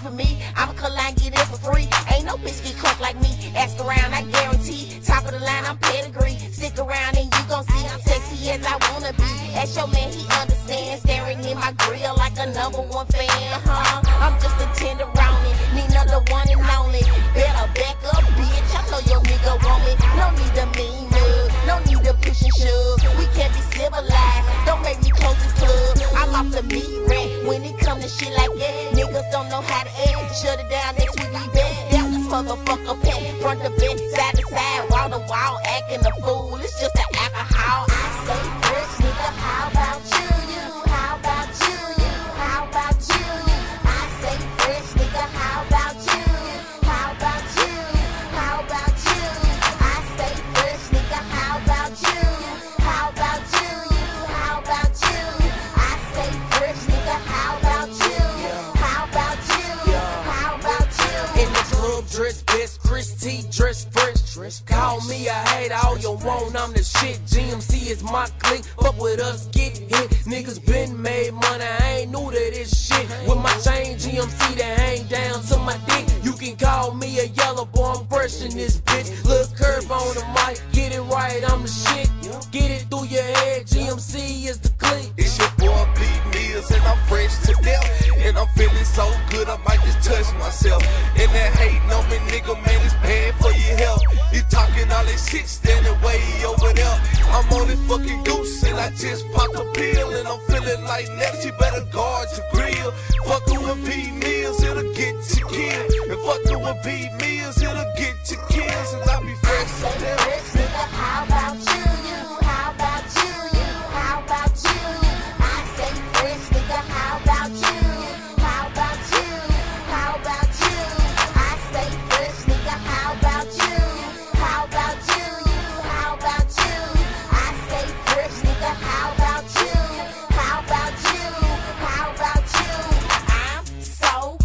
for me. I'ma collide and get it for free. Ain't no bitch get crunk like me. Ask around, I guarantee. Top of the line, I'm pedigree. Stick around and you gon' see I'm sexy as I wanna be. Ask your man, he understands. Staring in my grill like a #1 fan, I'm just a tenderoni, need another one and only. Better back up, bitch. I know your nigga want me. No need to mean mug, no need to push and shove. We can't be civilized. Don't make me close this club. I'm off the meat rack when it come to shit like that. Niggas don't know how to act. Shut it down, next week we back. Down this motherfucker pack, front to back, side to side, wall to wall, acting a fool. It's just an alcohol. I say fresh, nigga. How about you? How about you? How about you? I say fresh, nigga. How about you? How about you? How about you? I say fresh, nigga. How about you? How about you? How about you? I say fresh, nigga. How about you? How about you? How about you? In the club, dress best, Chris T, dress fresh. Call me a hater, all you want, I'm the shit. GMC is my clique, fuck with us, get hit. Niggas been made money, I ain't new to this shit. With my chain, GMC that hang down to my dick. You can call me a yellow boy, I'm fresh in this bitch. Little curve on the mic, get it right, I'm the shit. Get it through your head, GMC is the clique. It's your boy Pete Mills and I'm fresh to death. And I'm feeling so good I might just touch myself. And that hating on me nigga, man, it's bad for your health. You talking all that shit standing way over there. I'm on this fucking goose and I just popped a pill. And I'm feeling like next you better guard your grill. Fucking with Pete Mills, it'll get you killed. And fucking with Pete Mills, it'll get you killed. And I be fresh to death. How about you? How about you? How about you? I say fresh, nigga. How about you? How about you? How about you? I say fresh, nigga. How about you? How about you? How about you? I say fresh, nigga. How about you? How about you? How about you? I'm so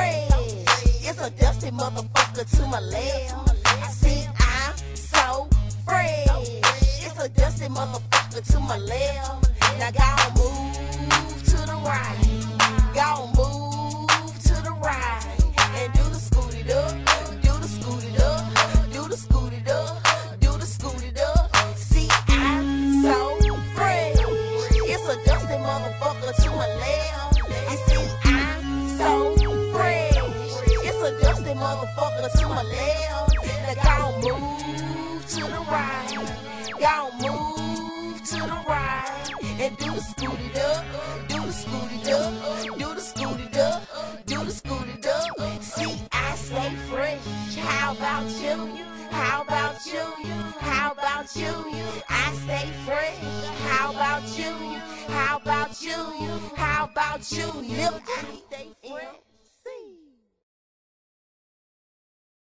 fresh. It's a dusty motherfucker to my left. See, I'm so fresh. It's a dusty motherfucker to my left. Now go move to the right. Go move to the right. And do the scooty up. Do the scooty up. Do the scooty up. Do the scooty up. See, I'm so fresh. It's a dusty motherfucker to my left. And see, I'm so fresh. It's a dusty motherfucker to my left. Now go move to the right. Go move to the right. And do the scooty up. Do the scooty up. Do the scooty up. Do the scooty up. See, I stay fresh. How about you? How about you? How about you? I stay fresh. How about you? How about you? How about you? Live